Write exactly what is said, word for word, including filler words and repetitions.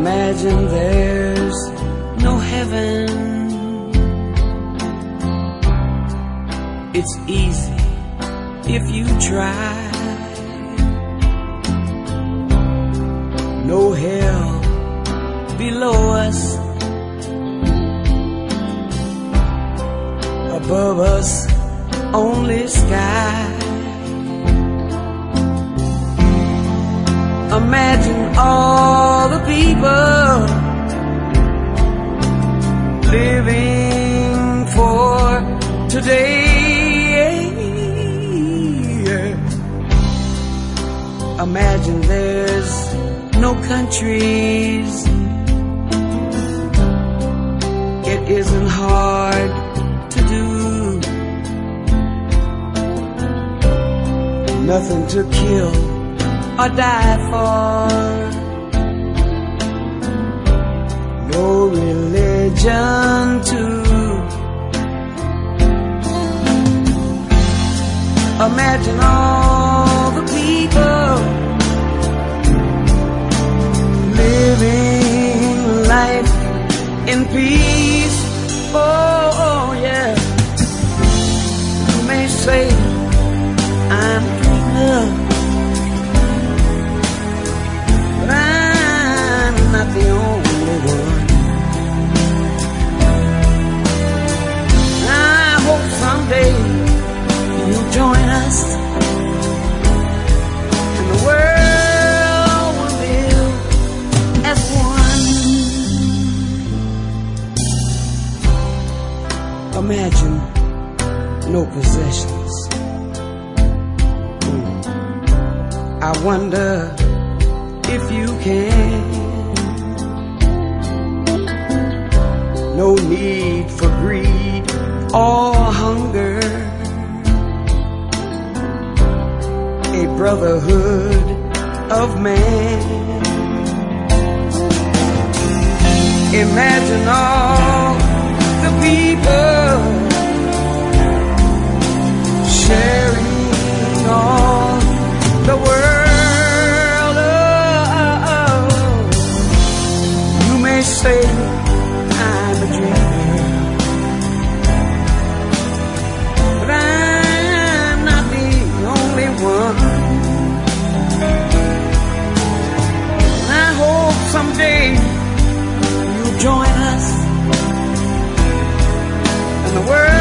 Imagine there's no heaven. It's easy if you try. No hell below us, above us only sky. Imagine all the people living for today. Imagine there's no countries. It isn't hard to do. Nothing to kill or die for. No religion too. Imagine all the people living life in peace. Oh, oh yeah. You may say I'm a dreamer, but I'm not the only one. I hope someday you'll join us, and the world will live as one. Imagine no possessions. Mm. I wonder if you can. No need for greed or hunger. A brotherhood of man. Imagine all the people sharing all the world. Oh, oh. You may say I'm a dreamer, but I'm not the only one. I hope someday you'll join us, and the world